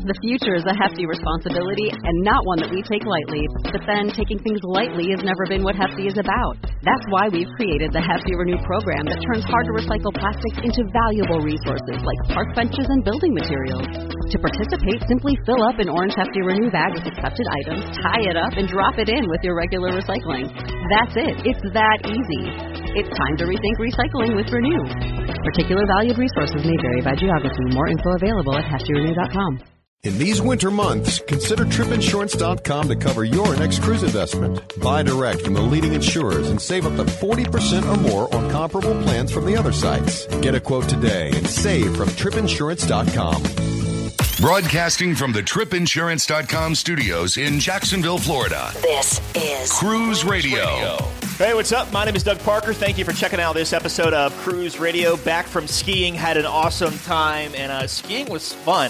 The future is a hefty responsibility and not one that we take lightly. But then, taking things lightly has never been what Hefty is about. That's why we've created the Hefty Renew program that turns hard-to-recycle plastics into valuable resources like park benches and building materials. To participate, simply fill up an orange Hefty Renew bag with accepted items, tie it up, and drop it in with your regular recycling. That's it. It's that easy. It's time to rethink recycling with Renew. Particular valued resources may vary by geography. More info available at heftyrenew.com. In these winter months, consider tripinsurance.com to cover your next cruise investment. Buy direct from the leading insurers and save up to 40% or more on comparable plans from the other sites. Get a quote today and save from tripinsurance.com. Broadcasting from the tripinsurance.com studios in Jacksonville, Florida. This is Cruise Radio. Hey, what's up? My name is Doug Parker. Thank you for checking out this episode of Cruise Radio. Back from skiing, had an awesome time, and skiing was fun.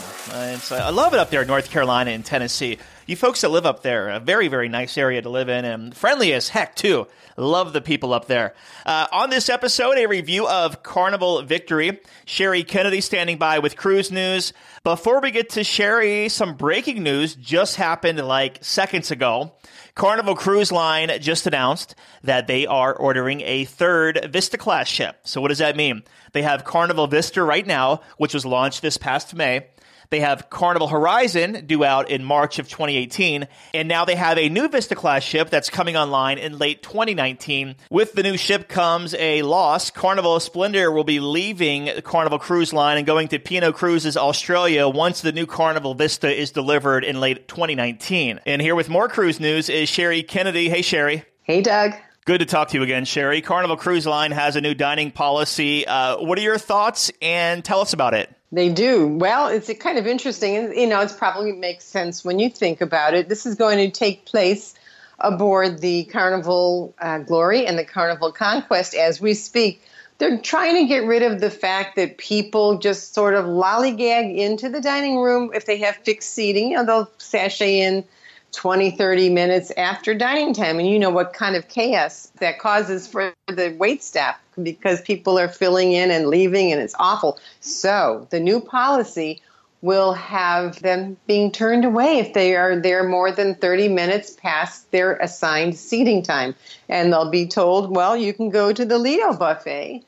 I love it up there in North Carolina and Tennessee. You folks that live up there, a very, very nice area to live in, and friendly as heck, too. Love the people up there. On this episode, a review of Carnival Victory. Sherry Kennedy standing by with Cruise News. Before we get to Sherry, some breaking news just happened like seconds ago. Carnival Cruise Line just announced that they are ordering a third Vista-class ship. So what does that mean? They have Carnival Vista right now, which was launched this past May. They have Carnival Horizon due out in March of 2018, and now they have a new Vista-class ship that's coming online in late 2019. With the new ship comes a loss. Carnival Splendor will be leaving Carnival Cruise Line and going to P&O Cruises Australia once the new Carnival Vista is delivered in late 2019. And here with more cruise news is Sherry Kennedy. Hey, Sherry. Hey, Doug. Good to talk to you again, Sherry. Carnival Cruise Line has a new dining policy. What are your thoughts, and tell us about it? They do. Well, it's kind of interesting. It probably makes sense when you think about it. This is going to take place aboard the Carnival Glory and the Carnival Conquest as we speak. They're trying to get rid of the fact that people just sort of lollygag into the dining room if they have fixed seating. They'll sashay in 20, 30 minutes after dining time. And you know what kind of chaos that causes for the wait staff because people are filling in and leaving and it's awful. So the new policy will have them being turned away if they are there more than 30 minutes past their assigned seating time. And they'll be told, well, you can go to the Lido buffet.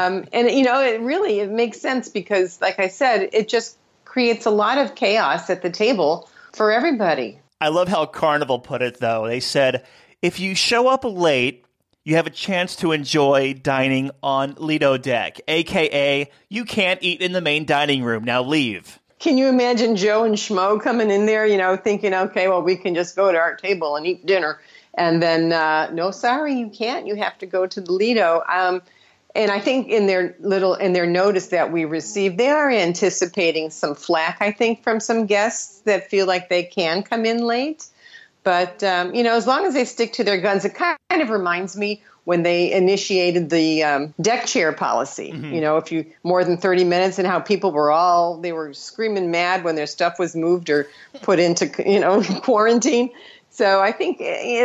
It makes sense because, like I said, it just creates a lot of chaos at the table for everybody. I love how Carnival put it, though. They said, if you show up late, you have a chance to enjoy dining on Lido Deck, a.k.a. you can't eat in the main dining room. Now leave. Can you imagine Joe and Schmo coming in there, thinking, okay, well, we can just go to our table and eat dinner. And then, no, sorry, you can't. You have to go to the Lido. And I think in their notice that we received, they are anticipating some flack, I think, from some guests that feel like they can come in late. But, as long as they stick to their guns, it kind of reminds me when they initiated the deck chair policy. Mm-hmm. If you more than 30 minutes and how people they were screaming mad when their stuff was moved or put into, quarantine. So I think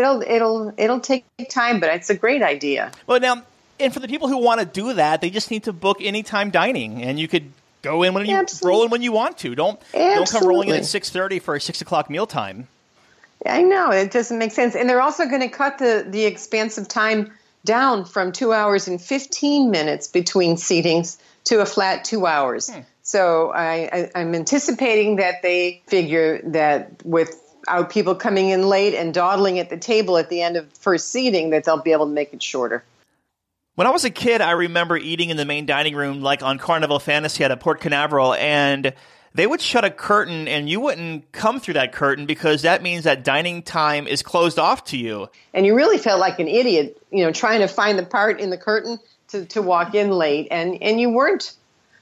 it'll take time, but it's a great idea. Well, now, and for the people who want to do that, they just need to book anytime dining, and you could go in when you roll in when you want to. Don't come rolling in at 6:30 for a 6 o'clock mealtime. I know it doesn't make sense, and they're also going to cut the expansive time down from 2 hours and 15 minutes between seatings to a flat 2 hours. So I'm anticipating that they figure that without people coming in late and dawdling at the table at the end of first seating, that they'll be able to make it shorter. When I was a kid, I remember eating in the main dining room, like on Carnival Fantasy at Port Canaveral, and they would shut a curtain, and you wouldn't come through that curtain because that means that dining time is closed off to you. And you really felt like an idiot, trying to find the part in the curtain to walk in late, and you weren't,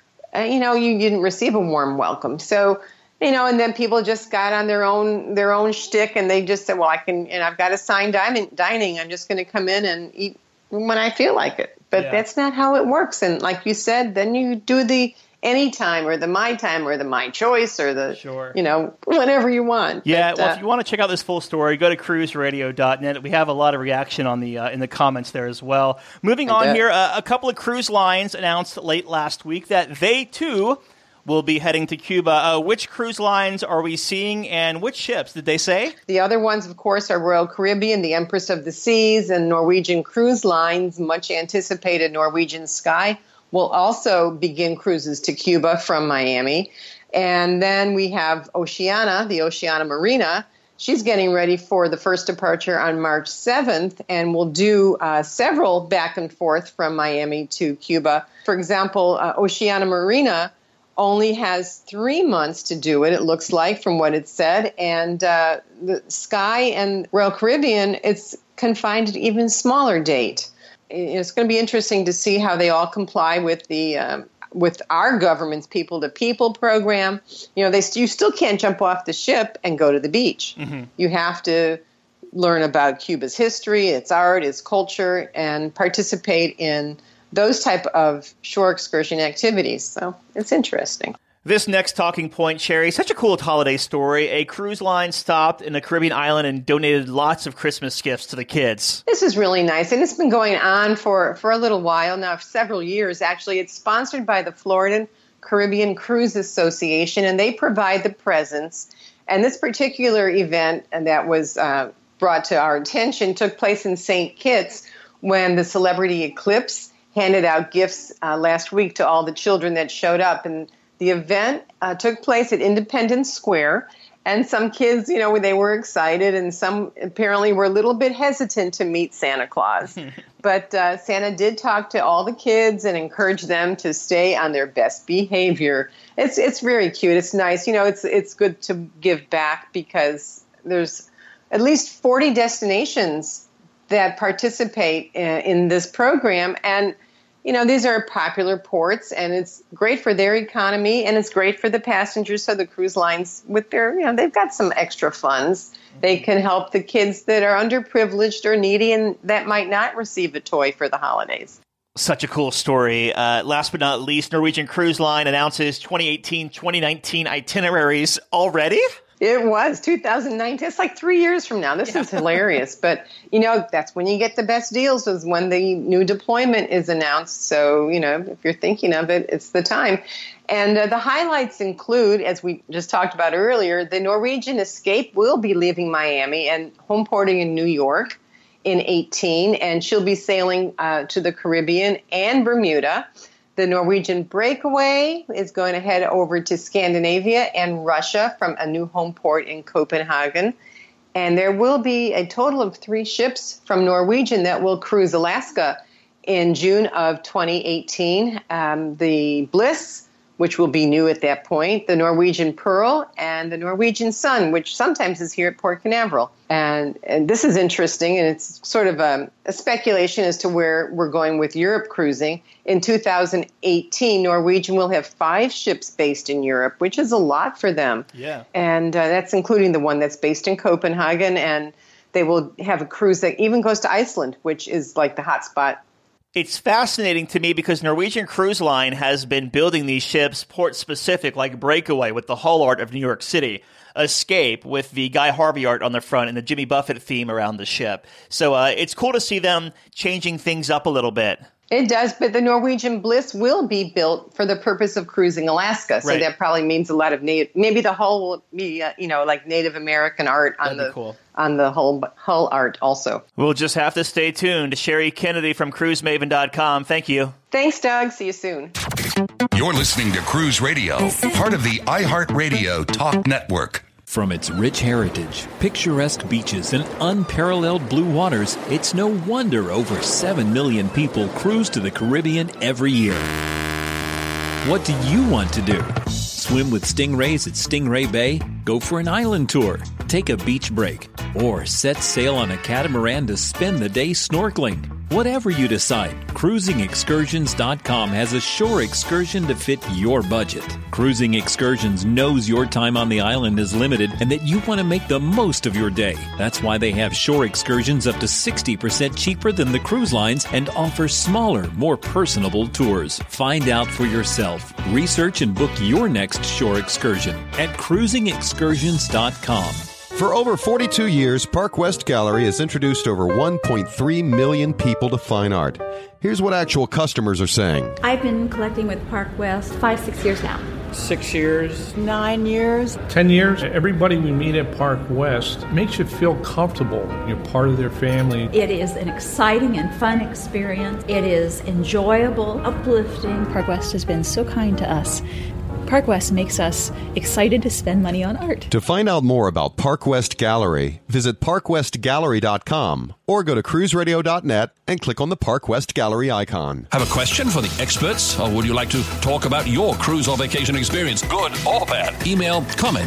you didn't receive a warm welcome. So, and then people just got on their own shtick, and they just said, well, I've got assigned dining. I'm just going to come in and eat when I feel like it. But that's not how it works. And like you said, then you do the anytime or the my time or the my choice or the, whatever you want. Yeah, well, if you want to check out this full story, go to cruiseradio.net. We have a lot of reaction on the in the comments there as well. Moving on here, a couple of cruise lines announced late last week that they, too, will be heading to Cuba. Which cruise lines are we seeing, and which ships, did they say? The other ones, of course, are Royal Caribbean, the Empress of the Seas, and Norwegian Cruise Lines. Much anticipated Norwegian Sky will also begin cruises to Cuba from Miami. And then we have Oceania, the Oceania Marina. She's getting ready for the first departure on March 7th and will do several back and forth from Miami to Cuba. For example, Oceania Marina only has 3 months to do it, it looks like, from what it said. And the Sky and Royal Caribbean, it's confined to an even smaller date. It's going to be interesting to see how they all comply with the with our government's people-to-people program. You still can't jump off the ship and go to the beach. Mm-hmm. You have to learn about Cuba's history, its art, its culture, and participate in those type of shore excursion activities. So it's interesting. This next talking point, Sherry, such a cool holiday story. A cruise line stopped in a Caribbean island and donated lots of Christmas gifts to the kids. This is really nice, and it's been going on for a little while now, several years actually. It's sponsored by the Florida Caribbean Cruise Association, and they provide the presents. And this particular event that was brought to our attention took place in St. Kitts when the Celebrity Eclipse handed out gifts last week to all the children that showed up. And the event took place at Independence Square, and some kids, they were excited, and some apparently were a little bit hesitant to meet Santa Claus. But Santa did talk to all the kids and encourage them to stay on their best behavior. It's very cute. It's nice. It's good to give back because there's at least 40 destinations that participate in this program, and these are popular ports, and it's great for their economy, and it's great for the passengers. So the cruise lines, with their, they've got some extra funds. They can help the kids that are underprivileged or needy and that might not receive a toy for the holidays. Such a cool story. Last but not least, Norwegian Cruise Line announces 2018-2019 itineraries already. It was 2019. It's like 3 years from now. This is hilarious. But, that's when you get the best deals, is when the new deployment is announced. So, if you're thinking of it, it's the time. And the highlights include, as we just talked about earlier, the Norwegian Escape will be leaving Miami and home porting in New York in 2018. And she'll be sailing to the Caribbean and Bermuda. The Norwegian Breakaway is going to head over to Scandinavia and Russia from a new home port in Copenhagen. And there will be a total of 3 ships from Norwegian that will cruise Alaska in June of 2018. The Bliss, which will be new at that point, the Norwegian Pearl, and the Norwegian Sun, which sometimes is here at Port Canaveral. And this is interesting, and it's sort of a speculation as to where we're going with Europe cruising. In 2018, Norwegian will have 5 ships based in Europe, which is a lot for them. Yeah. And that's including the one that's based in Copenhagen, and they will have a cruise that even goes to Iceland, which is like the hot spot. It's fascinating to me because Norwegian Cruise Line has been building these ships port-specific, like Breakaway with the hull art of New York City, Escape with the Guy Harvey art on the front and the Jimmy Buffett theme around the ship. So it's cool to see them changing things up a little bit. It does, but the Norwegian Bliss will be built for the purpose of cruising Alaska. So right. That probably means a lot of maybe the hull will be, like Native American art on the hull art also. We'll just have to stay tuned. Sherry Kennedy from CruiseMaven.com. Thank you. Thanks, Doug. See you soon. You're listening to Cruise Radio, part of the iHeartRadio Talk Network. From its rich heritage, picturesque beaches, and unparalleled blue waters, it's no wonder over 7 million people cruise to the Caribbean every year. What do you want to do? Swim with stingrays at Stingray Bay? Go for an island tour? Take a beach break? Or set sail on a catamaran to spend the day snorkeling? Whatever you decide, CruisingExcursions.com has a shore excursion to fit your budget. Cruising Excursions knows your time on the island is limited and that you want to make the most of your day. That's why they have shore excursions up to 60% cheaper than the cruise lines and offer smaller, more personable tours. Find out for yourself. Research and book your next shore excursion at CruisingExcursions.com. For over 42 years, Park West Gallery has introduced over 1.3 million people to fine art. Here's what actual customers are saying. I've been collecting with Park West 5-6 years now. 6 years. 9 years. 10 years. Everybody we meet at Park West makes you feel comfortable. You're part of their family. It is an exciting and fun experience. It is enjoyable, uplifting. Park West has been so kind to us. Park West makes us excited to spend money on art. To find out more about Park West Gallery, visit parkwestgallery.com or go to cruiseradio.net and click on the Park West Gallery icon. Have a question for the experts, or would you like to talk about your cruise or vacation experience, good or bad? Email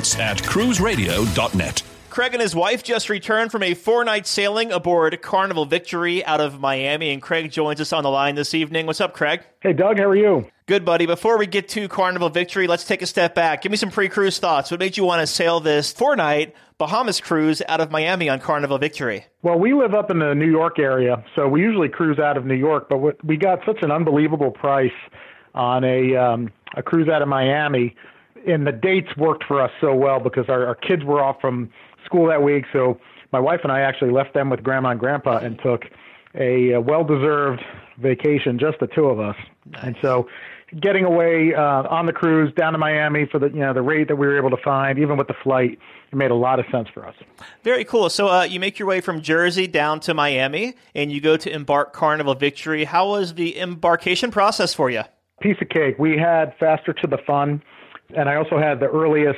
comments@cruiseradio.net. Craig and his wife just returned from a 4-night sailing aboard Carnival Victory out of Miami, and Craig joins us on the line this evening. What's up, Craig? Hey, Doug, how are you? Good, buddy. Before we get to Carnival Victory, let's take a step back. Give me some pre-cruise thoughts. What made you want to sail this 4-night Bahamas cruise out of Miami on Carnival Victory? Well, we live up in the New York area, so we usually cruise out of New York, but we got such an unbelievable price on a cruise out of Miami, and the dates worked for us so well because our kids were off from school that week, so my wife and I actually left them with Grandma and Grandpa and took a well-deserved vacation, just the two of us. Nice. And so getting away on the cruise down to Miami for the rate that we were able to find, even with the flight, it made a lot of sense for us. Very cool. So you make your way from Jersey down to Miami, and you go to embark Carnival Victory. How was the embarkation process for you? Piece of cake. We had faster to the fun, and I also had the earliest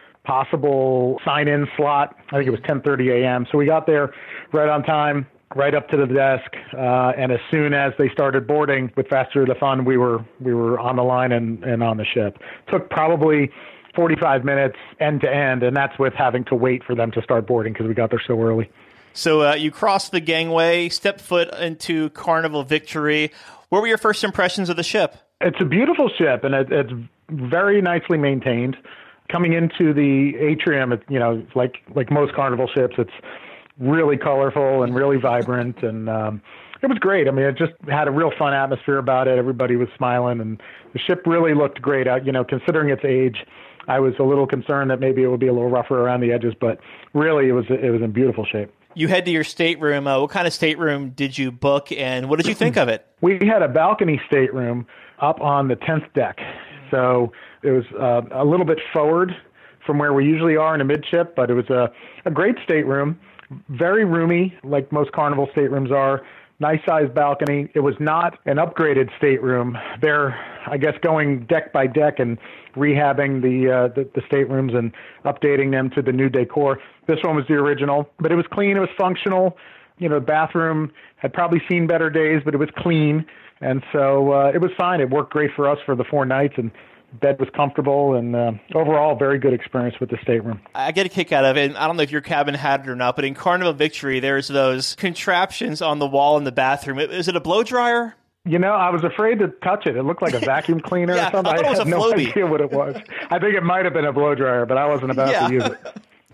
possible sign-in slot. I think it was 10:30 a.m. So we got there right on time, right up to the desk, and as soon as they started boarding with Faster to the Fun, we were on the line and on the ship. Took probably 45 minutes end to end, and that's with having to wait for them to start boarding because we got there so early. So you crossed the gangway, stepped foot into Carnival Victory. What were your first impressions of the ship? It's a beautiful ship, and it's very nicely maintained. Coming into the atrium, it's like most Carnival ships, it's really colorful and really vibrant, and it was great. I mean, it just had a real fun atmosphere about it. Everybody was smiling, and the ship really looked great. Considering its age, I was a little concerned that maybe it would be a little rougher around the edges, but really it was in beautiful shape. You head to your stateroom. What kind of stateroom did you book, and what did you think of it? We had a balcony stateroom up on the 10th deck. So it was a little bit forward from where we usually are in a midship, but it was a great stateroom, very roomy, like most Carnival staterooms are, nice sized balcony. It was not an upgraded stateroom. They're, I guess, going deck by deck and rehabbing the staterooms and updating them to the new decor. This one was the original, but it was clean. It was functional. The bathroom had probably seen better days, but it was clean. And so it was fine. It worked great for us for the 4 nights, and bed was comfortable, and overall, very good experience with the stateroom. I get a kick out of it, and I don't know if your cabin had it or not, but in Carnival Victory, there's those contraptions on the wall in the bathroom. Is it a blow dryer? I was afraid to touch it. It looked like a vacuum cleaner or something. I thought it was had no idea what it was. I think it might have been a blow dryer, but I wasn't about to use it.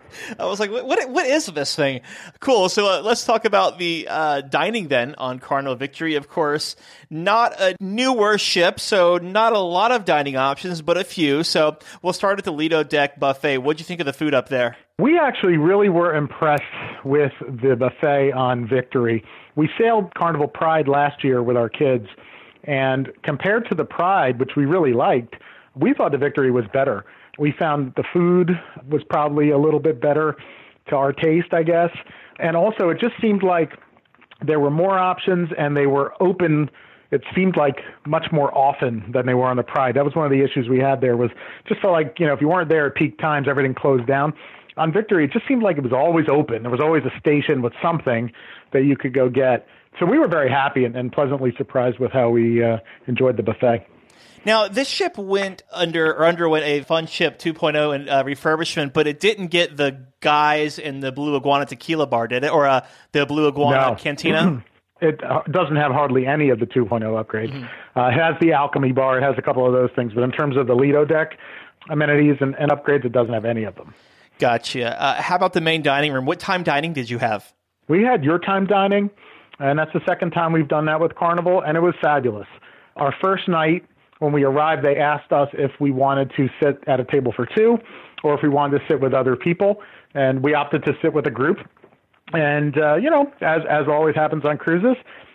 I was like, what is this thing? Cool. So let's talk about the dining then on Carnival Victory. Of course, not a newer ship, so not a lot of dining options, but a few. So we'll start at the Lido Deck buffet. What'd you think of the food up there? We actually really were impressed with the buffet on Victory. We sailed Carnival Pride last year with our kids, and compared to the Pride, which we really liked, we thought the Victory was better. We found the food was probably a little bit better to our taste, I guess. And also, it just seemed like there were more options and they were open. It seemed like much more often than they were on the Pride. That was one of the issues we had there, was just felt like, if you weren't there at peak times, everything closed down. On Victory, it just seemed like it was always open. There was always a station with something that you could go get. So we were very happy and pleasantly surprised with how we enjoyed the buffet. Now, this ship underwent a Fun Ship 2.0 and refurbishment, but it didn't get the Guys and the Blue Iguana Tequila Bar, did it? Or the Blue Iguana Cantina? It doesn't have hardly any of the 2.0 upgrades. Mm-hmm. It has the Alchemy Bar. It has a couple of those things. But in terms of the Lido Deck amenities and upgrades, it doesn't have any of them. Gotcha. How about the main dining room? What time dining did you have? We had your time dining, and that's the second time we've done that with Carnival, and it was fabulous. Our first night, when we arrived, they asked us if we wanted to sit at a table for 2 or if we wanted to sit with other people, and we opted to sit with a group. And, as always happens on cruises,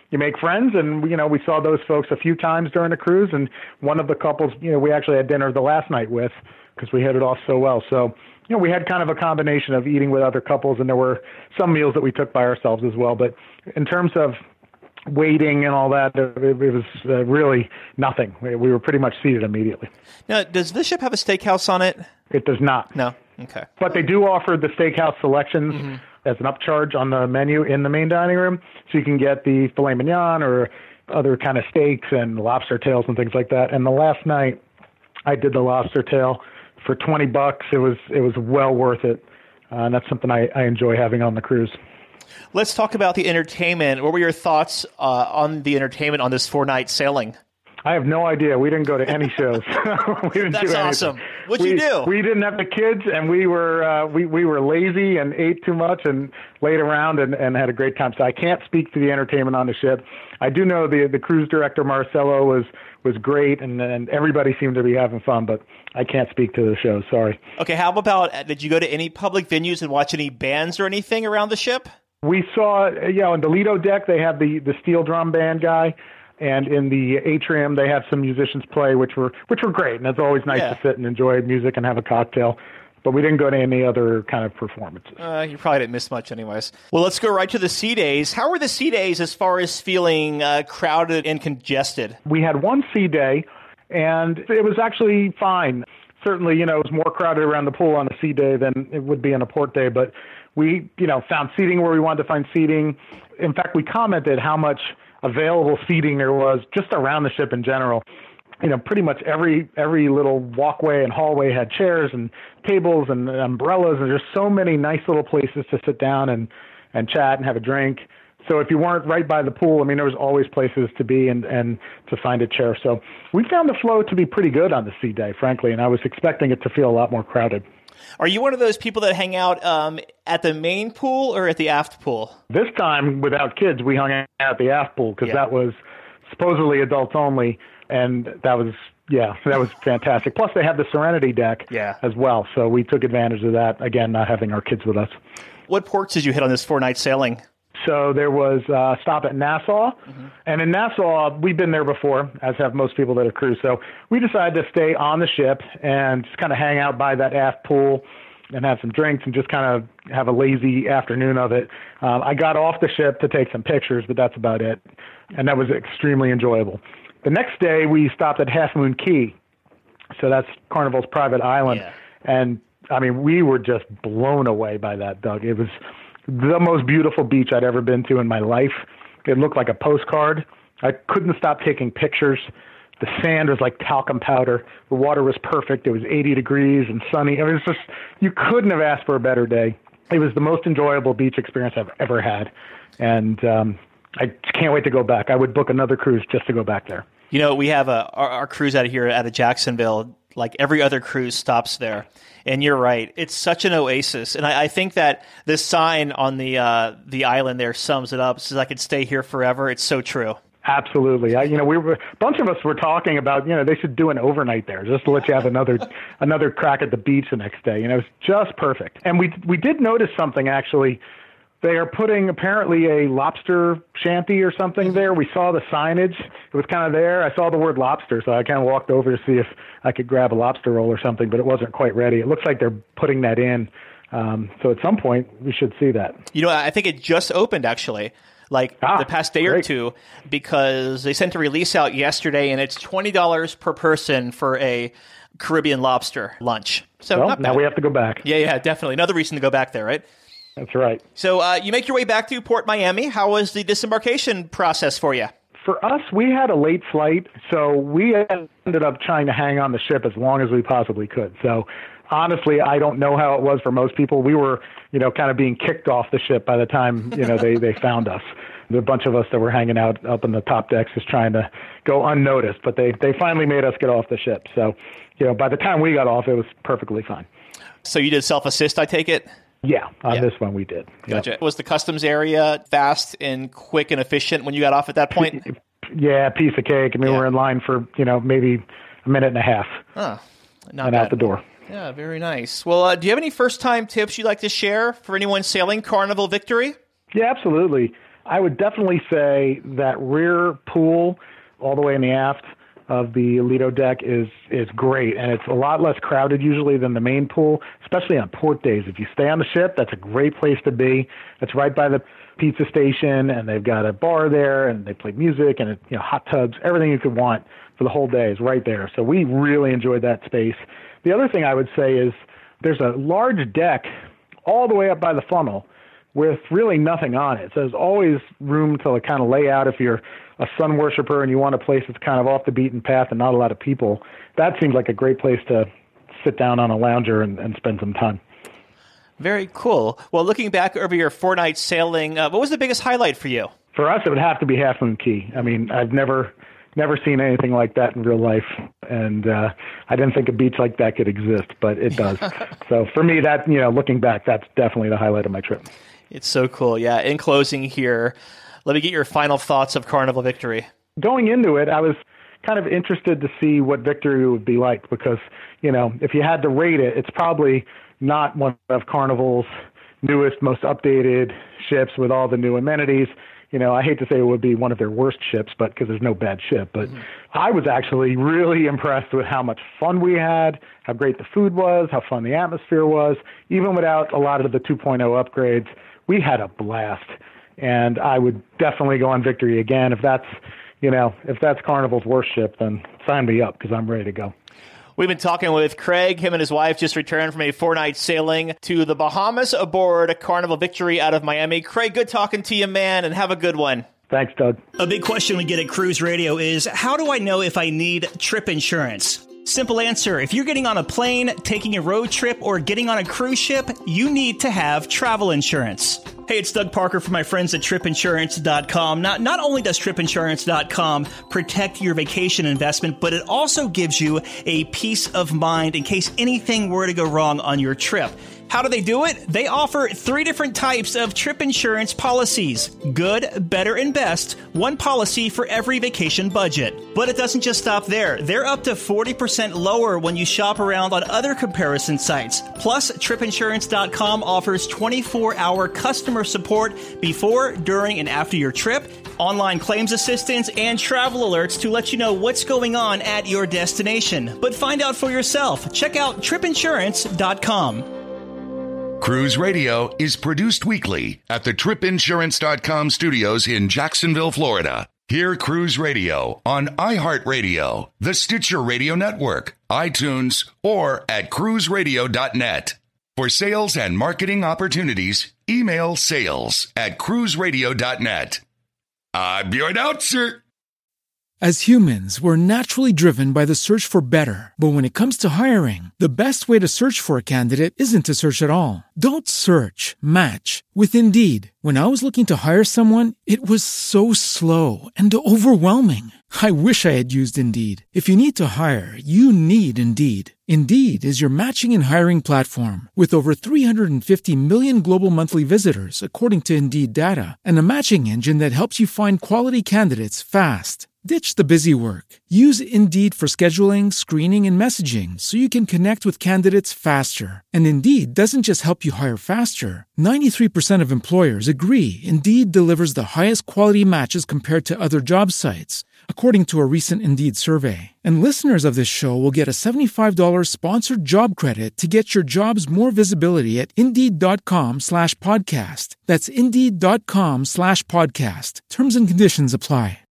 you make friends, and we saw those folks a few times during the cruise, and one of the couples, we actually had dinner the last night with because we hit it off so well. So, we had kind of a combination of eating with other couples, and there were some meals that we took by ourselves as well. But in terms of waiting and all that, it was really nothing. We were pretty much seated immediately. Now, does this ship have a steakhouse on it? It does not. No? Okay. But they do offer the steakhouse selections as an upcharge on the menu in the main dining room. So you can get the filet mignon or other kind of steaks and lobster tails and things like that. And the last night I did the lobster tail for $20. It was well worth it. And that's something I enjoy having on the cruise. Let's talk about the entertainment. What were your thoughts on the entertainment on this 4-night sailing? I have no idea. We didn't go to any shows. That's awesome. What'd you do? We didn't have the kids, and we were lazy and ate too much and laid around and had a great time. So I can't speak to the entertainment on the ship. I do know the cruise director, Marcelo, was great, and everybody seemed to be having fun, but I can't speak to the show. Sorry. Okay, how about, did you go to any public venues and watch any bands or anything around the ship? We saw, on the Lido deck, they have the steel drum band guy. And in the atrium, they have some musicians play, which were great. And it's always nice to sit and enjoy music and have a cocktail. But we didn't go to any other kind of performances. You probably didn't miss much anyways. Well, let's go right to the sea days. How were the sea days as far as feeling crowded and congested? We had one sea day, and it was actually fine. Certainly, it was more crowded around the pool on a sea day than it would be on a port day. But we, found seating where we wanted to find seating. In fact, we commented how much available seating there was just around the ship in general. Pretty much every little walkway and hallway had chairs and tables and umbrellas, and there's so many nice little places to sit down and chat and have a drink. So if you weren't right by the pool, there was always places to be and to find a chair. So we found the flow to be pretty good on the sea day, frankly, and I was expecting it to feel a lot more crowded. Are you one of those people that hang out at the main pool or at the aft pool? This time, without kids, we hung out at the aft pool because that was supposedly adults only, and that was fantastic. Plus, they have the Serenity deck as well, so we took advantage of that, again, not having our kids with us. What ports did you hit on this 4-night sailing? So there was a stop at Nassau, and in Nassau, we've been there before, as have most people that have cruised. So we decided to stay on the ship and just kind of hang out by that aft pool and have some drinks and just kind of have a lazy afternoon of it. I got off the ship to take some pictures, but that's about it, and that was extremely enjoyable. The next day, we stopped at Half Moon Cay, so that's Carnival's private island, and we were just blown away by that, Doug. It was the most beautiful beach I'd ever been to in my life. It looked like a postcard. I couldn't stop taking pictures. The sand was like talcum powder. The water was perfect. It was 80 degrees and sunny. It was just, you couldn't have asked for a better day. It was the most enjoyable beach experience I've ever had. And I can't wait to go back. I would book another cruise just to go back there. We have our cruise out of here out of Jacksonville. Like every other cruise stops there. And you're right. It's such an oasis. And I think that this sign on the island there sums it up. It says, I could stay here forever. It's so true. Absolutely. A bunch of us were talking about, they should do an overnight there just to let you have another crack at the beach the next day. It's just perfect. And we did notice something, actually. They are putting apparently a lobster shanty or something there. We saw the signage. It was kind of there. I saw the word lobster, so I kind of walked over to see if I could grab a lobster roll or something, but it wasn't quite ready. It looks like they're putting that in. So at some point, we should see that. I think it just opened, actually, the past day or two, because they sent a release out yesterday, and it's $20 per person for a Caribbean lobster lunch. So now we have to go back. Yeah, definitely. Another reason to go back there, right? That's right. So you make your way back to Port Miami. How was the disembarkation process for you? For us, we had a late flight, so we ended up trying to hang on the ship as long as we possibly could. So honestly, I don't know how it was for most people. We were, kind of being kicked off the ship by the time, they found us. There were a bunch of us that were hanging out up in the top decks just trying to go unnoticed, but they finally made us get off the ship. So, by the time we got off, it was perfectly fine. So you did self-assist, I take it? Yeah, on this one we did. Gotcha. Was the customs area fast and quick and efficient when you got off at that point? Yeah, piece of cake. We were in line for, maybe a minute and a half. Not bad. Out the door. Yeah, very nice. Well, do you have any first-time tips you'd like to share for anyone sailing Carnival Victory? Yeah, absolutely. I would definitely say that rear pool all the way in the aft of the Lido deck is great, and it's a lot less crowded usually than the main pool, especially on port days. If you stay on the ship, that's a great place to be. It's right by the pizza station, and they've got a bar there, and they play music, and hot tubs, everything you could want for the whole day is right there. So we really enjoyed that space. The other thing I would say is there's a large deck all the way up by the funnel with really nothing on it. So there's always room to kind of lay out if you're a sun worshiper and you want a place that's kind of off the beaten path and not a lot of people. That seems like a great place to sit down on a lounger and spend some time. Very cool. Well, looking back over your 4-night sailing, what was the biggest highlight for you? For us, it would have to be Half Moon Cay. I mean, I've never seen anything like that in real life, and I didn't think a beach like that could exist, but it does. So for me, that looking back, that's definitely the highlight of my trip. It's so cool. Yeah. In closing here, let me get your final thoughts of Carnival Victory. Going into it, I was kind of interested to see what Victory would be like because, if you had to rate it, it's probably not one of Carnival's newest, most updated ships with all the new amenities. I hate to say it would be one of their worst ships, but because there's no bad ship. But I was actually really impressed with how much fun we had, how great the food was, how fun the atmosphere was. Even without a lot of the 2.0 upgrades, we had a blast. And I would definitely go on Victory again. If that's Carnival's worst ship, then sign me up because I'm ready to go. We've been talking with Craig. Him and his wife just returned from a 4-night sailing to the Bahamas aboard Carnival Victory out of Miami. Craig, good talking to you, man, and have a good one. Thanks, Doug. A big question we get at Cruise Radio is, how do I know if I need trip insurance? Simple answer. If you're getting on a plane, taking a road trip, or getting on a cruise ship, you need to have travel insurance. Hey, it's Doug Parker from my friends at TripInsurance.com. Not only does TripInsurance.com protect your vacation investment, but it also gives you a peace of mind in case anything were to go wrong on your trip. How do they do it? They offer 3 different types of trip insurance policies. Good, better, and best. One policy for every vacation budget. But it doesn't just stop there. They're up to 40% lower when you shop around on other comparison sites. Plus, TripInsurance.com offers 24-hour customer support before, during, and after your trip, online claims assistance, and travel alerts to let you know what's going on at your destination. But find out for yourself. Check out TripInsurance.com. Cruise Radio is produced weekly at the TripInsurance.com studios in Jacksonville, Florida. Hear Cruise Radio on iHeartRadio, the Stitcher Radio Network, iTunes, or at cruiseradio.net. For sales and marketing opportunities, email sales@cruiseradio.net. I'm your announcer. As humans, we're naturally driven by the search for better. But when it comes to hiring, the best way to search for a candidate isn't to search at all. Don't search, match with Indeed. When I was looking to hire someone, it was so slow and overwhelming. I wish I had used Indeed. If you need to hire, you need Indeed. Indeed is your matching and hiring platform with over 350 million global monthly visitors, according to Indeed data, and a matching engine that helps you find quality candidates fast. Ditch the busy work. Use Indeed for scheduling, screening, and messaging so you can connect with candidates faster. And Indeed doesn't just help you hire faster. 93% of employers agree Indeed delivers the highest quality matches compared to other job sites, according to a recent Indeed survey. And listeners of this show will get a $75 sponsored job credit to get your jobs more visibility at Indeed.com/podcast. That's Indeed.com/podcast. Terms and conditions apply.